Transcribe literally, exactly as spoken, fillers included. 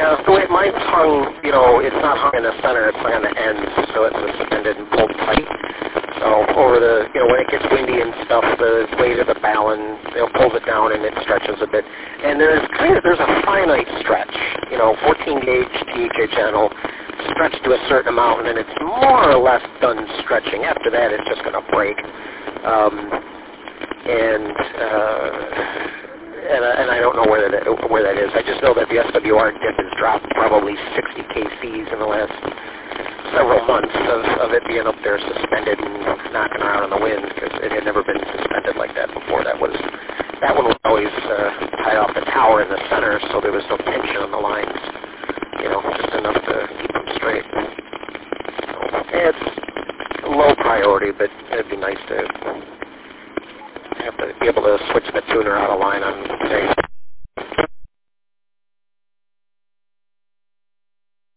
Yeah, the way mine's hung, you know, it's not hung in the center, it's hung on the ends, so it's suspended and pulled tight. So over the, you know, when it gets windy and stuff, the weight of the ballon, you know, pulls it down and it stretches a bit. And there's kind of, there's a finite stretch, you know, fourteen gauge T H A channel stretched to a certain amount, and then it's more or less done stretching. After that, it's just going to break. Um, and, uh, and, uh, and I don't know where that, where that is. I just know that the S W R dip has dropped probably sixty K Cs in the last several months of, of it being up there suspended and knocking around in the wind, because it had never been suspended like that before. That was that one was always uh, tied off the tower in the center, so there was no tension on the lines, you know, just enough to keep them straight. So, it's low priority, but it'd be nice to have to be able to switch the tuner out of line on, say,